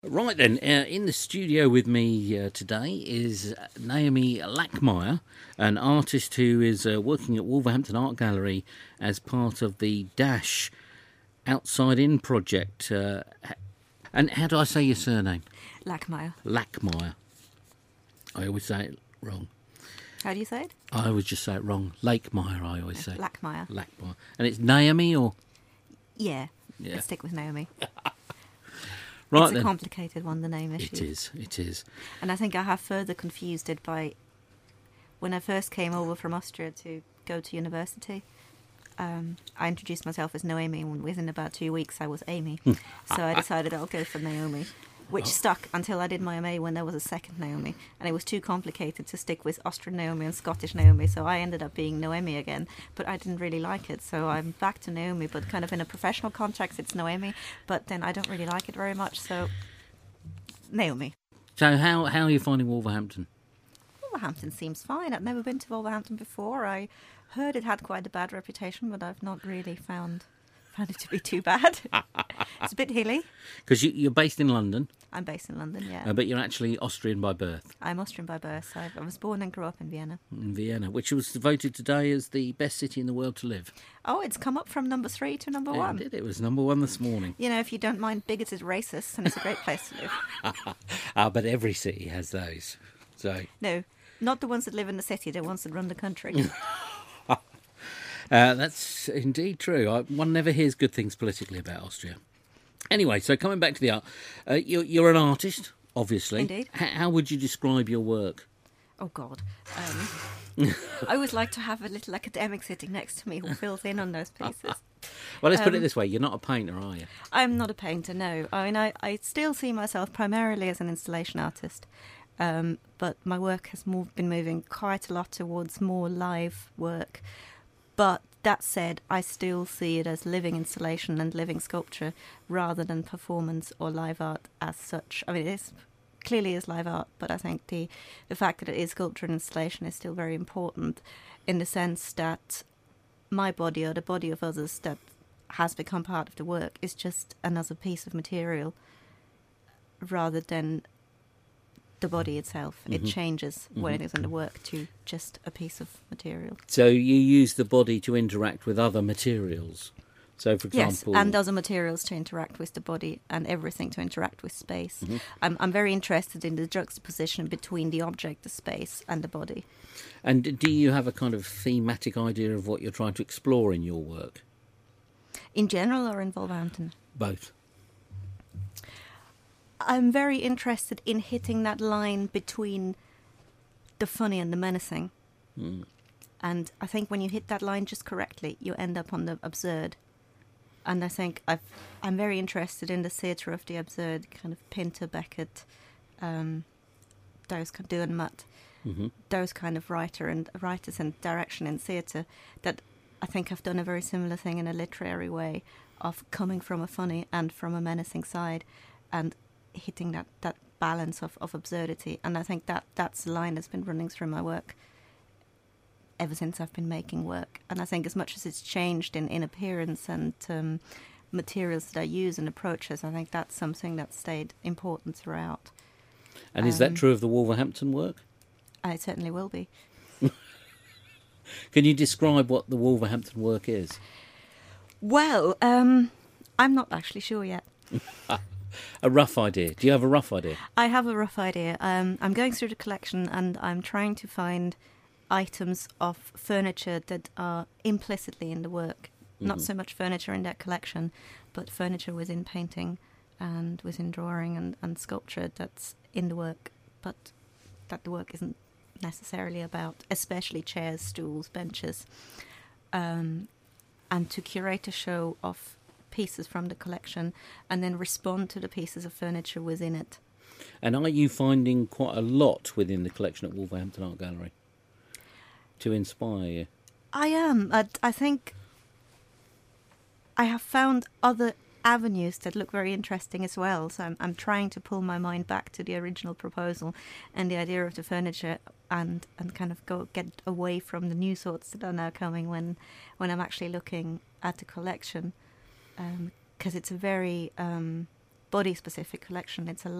Right then, in the studio with me today is Naomi Lackmeyer, an artist who is working at Wolverhampton Art Gallery as part of the Dash Outside In project. And how do I say your surname? Lackmeyer. Lackmeyer. I always say it wrong. How do you say it? I always just say it wrong. Lakemeyer, I always say. Lackmeyer. Lackmeyer. And it's Naomi or? Yeah. Let's stick with Naomi. Right it's then. a complicated one, the name issue. It is. And I think I have further confused it by when I first came over from Austria to go to university. I introduced myself as Naomi, and within about 2 weeks I was Amy. So I decided I'll go for Naomi, which stuck until I did my MA when there was a second Naomi, and it was too complicated to stick with Austrian Naomi and Scottish Naomi, so I ended up being Noemi again, but I didn't really like it, so I'm back to Naomi, but kind of in a professional context it's Noemi, but then I don't really like it very much, so Naomi. So how are you finding Wolverhampton? Wolverhampton seems fine. I've never been to Wolverhampton before. I heard it had quite a bad reputation, but I've not really found it to be too bad. It's a bit hilly. Because you're based in London. I'm based in London, yeah. But you're actually Austrian by birth. I'm Austrian by birth. So I was born and grew up in Vienna. In Vienna, which was voted today as the best city in the world to live. Oh, it's come up from number 3 to number 1. It did. It was number 1 this morning. You know, if you don't mind bigoted racists, then it's a great place to live. But every city has those. So no, not the ones that live in the city, the ones that run the country. That's indeed true. One never hears good things politically about Austria. Anyway, so coming back to the art, you're an artist, obviously. Indeed. How would you describe your work? Oh, God. I always like to have a little academic sitting next to me who fills in on those pieces. Well, let's put it this way. You're not a painter, are you? I'm not a painter, no. I mean, I still see myself primarily as an installation artist. But my work has been moving quite a lot towards more live work. But that said, I still see it as living installation and living sculpture rather than performance or live art as such. I mean, it clearly is live art, but I think the fact that it is sculpture and installation is still very important in the sense that my body or the body of others that has become part of the work is just another piece of material rather than the body itself. It changes when it is in the work to just a piece of material. So you use the body to interact with other materials. So, for example, yes, and other materials to interact with the body and everything to interact with space. I'm very interested in the juxtaposition between the object, the space, and the body. And do you have a kind of thematic idea of what you're trying to explore in your work? In general or in Wolverhampton? Both. I'm very interested in hitting that line between the funny and the menacing. And I think when you hit that line just correctly, you end up on the absurd. And I think I'm very interested in the theatre of the absurd, kind of Pinter, Beckett, those Dürrenmatt, those kind of writers and direction in theatre that I think have done a very similar thing in a literary way of coming from a funny and from a menacing side and hitting that balance of absurdity. And I think that's the line that's been running through my work ever since I've been making work. And I think as much as it's changed in appearance and materials that I use and approaches, I think that's something that stayed important throughout. And is that true of the Wolverhampton work? It certainly will be. Can you describe what the Wolverhampton work is? Well, I'm not actually sure yet. A rough idea. Do you have a rough idea? I have a rough idea. I'm going through the collection and I'm trying to find items of furniture that are implicitly in the work. Not so much furniture in that collection, but furniture within painting and within drawing and sculpture that's in the work, but that the work isn't necessarily about, especially chairs, stools, benches. And to curate a show of pieces from the collection and then respond to the pieces of furniture within it. And are you finding quite a lot within the collection at Wolverhampton Art Gallery to inspire you? I am. I think I have found other avenues that look very interesting as well. So I'm trying to pull my mind back to the original proposal and the idea of the furniture and kind of get away from the new thoughts that are now coming when I'm actually looking at the collection. Because it's a very body-specific collection. It's a